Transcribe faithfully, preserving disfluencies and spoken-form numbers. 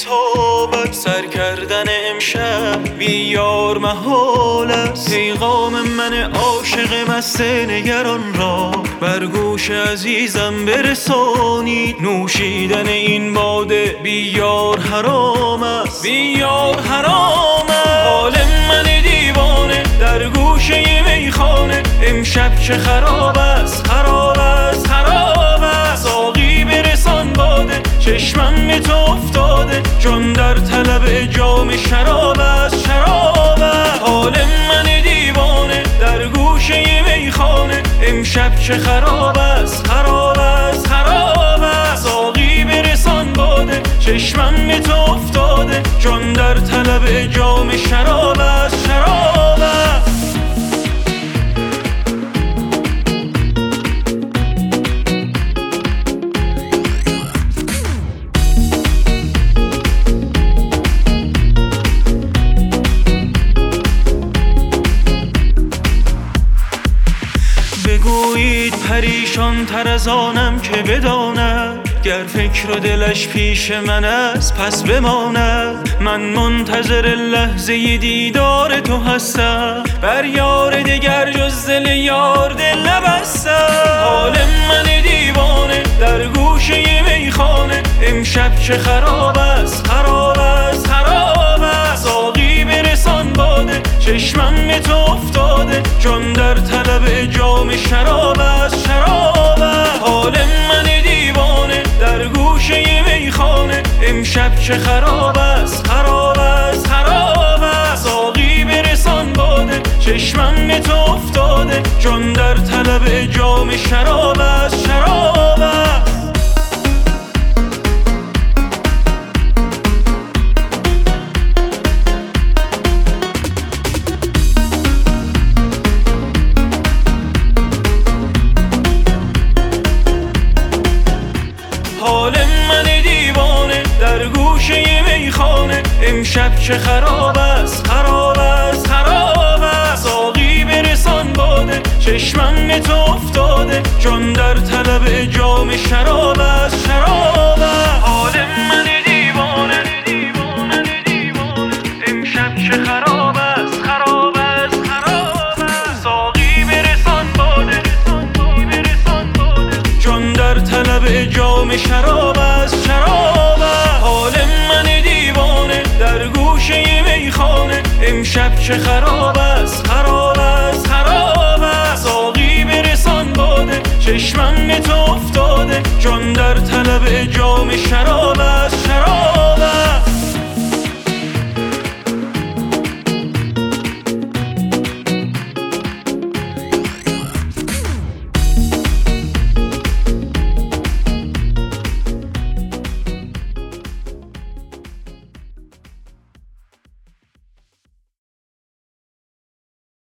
بی‌تابت سر کردن امشب بی یار محال است. پیغام من عاشق مست نگران را بر گوش عزیزم برسانید. نوشیدن این باده بی یار حرام است، بی یار حرام است. حال من دیوانه در گوشه میخانه امشب چه خراب است، خراب است، خراب است. ساقی برسان باده چشمم به تو افتاده، جان در طلب جام شراب است، شراب است. حال من دیوانه در گوشه میخانه امشب چه خراب است، خراب است، خراب است. ساقی برسان باده چشمم به تو افتاده، جان در طلب جام شراب است، شراب است. بگویید پریشان تر از آنم که بداند، گر فکر و دلش پیش من است پس بماند. من منتظر لحظه دیدار تو هستم، بر یار دگر جز دل یار دل نبستم. حال من دیوانه در گوشه میخانه امشب چه خراب است، خراب است، خراب است. ساقی برسان باده چشمم به تو افتاده، جان در طلب جام شراب است، شراب است. حال من دیوانه در گوشه میخانه امشب چه خراب است، خراب است، خراب است. ساقی برسان باده چشمم به تو افتاده، جان در طلب جام شراب است، شراب است. حال من دیوانه در گوشه میخانه امشب چه خراب است، خراب است، خراب است. ساقی برسان باده چشمم به تو افتاده، جان در طلب جام شراب است، شراب است. حال من دیوانه امشب چه خراب است، خراب است، خراب است. ساقی برسان باده جان در طلب جام شراب است، شراب است. حال من دیوانه در گوشه میخانه امشب چه خراب است، خراب است، خراب است. ساقی برسان باده چشمم به تو افتاده، جان در طلب جام شراب است.